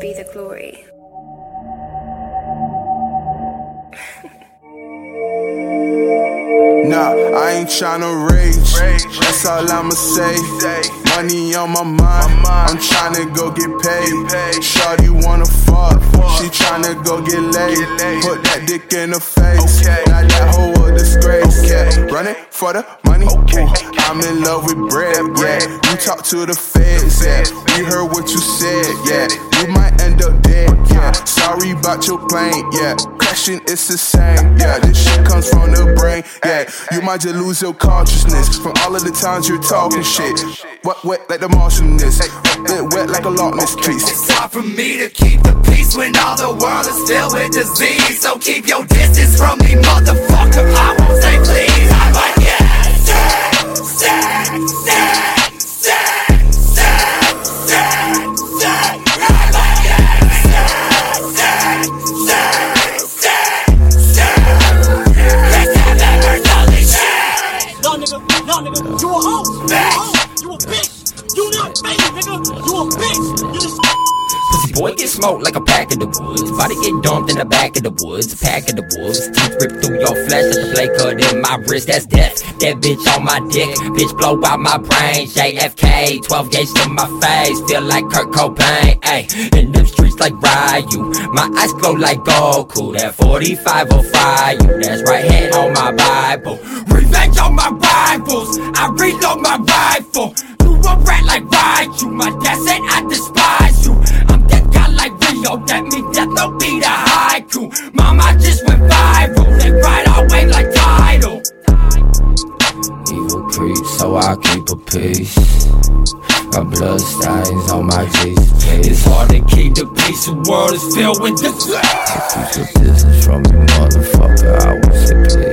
be the glory. Nah, I ain't tryna rage, that's all I'ma say. Money on my mind, I'm tryna go get paid. Shawty wanna fuck, she tryna go get laid. Put that dick in her face, now that hoe a disgrace. Running for the money, I'm in love with bread, yeah. You talk to the feds, yeah. We heard what you said, yeah. You might end up dead, yeah. Sorry about your plane, yeah. Crashing, it's the same, yeah. This shit comes from the brain, yeah. You might just lose your consciousness from all of the times you're talking shit. Wet like the Martianness, wet like a Loch Ness piece. It's hard for me to keep the peace when all the world is filled with disease. So keep your distance from me, motherfucker. I won't say please. I'm like, yeah, sad. I'm like, yeah, sad. Let's have that earthly shit. No nigga, you a hoe. You a bitch. You not me, nigga. You a bitch. You just Pussy boy get smoked like a pack of the woods. Body get dumped in the back of the woods. A pack of the wolves. Teeth rip through your flesh. Let the blade cut in my wrist. That's death. That bitch on my dick. Bitch blow out my brain. JFK. 12 gauge to my face. Feel like Kurt Cobain. Ayy. In them streets like Ryu. My eyes glow like Goku. That 45 will fry you. That's right hand on my Bible. Revenge on my rivals. I reload my rifle. You a rat like Ryu. My dad said I despise you. I'm that guy like Rio. That means death no be the haiku. Mama just went viral. They ride our wave like Tidal. Evil creep, so I keep a peace. My blood stains on my Jesus. It's hard to keep the peace. The world is filled with disease. Keep your distance from me, motherfucker. I won't say please.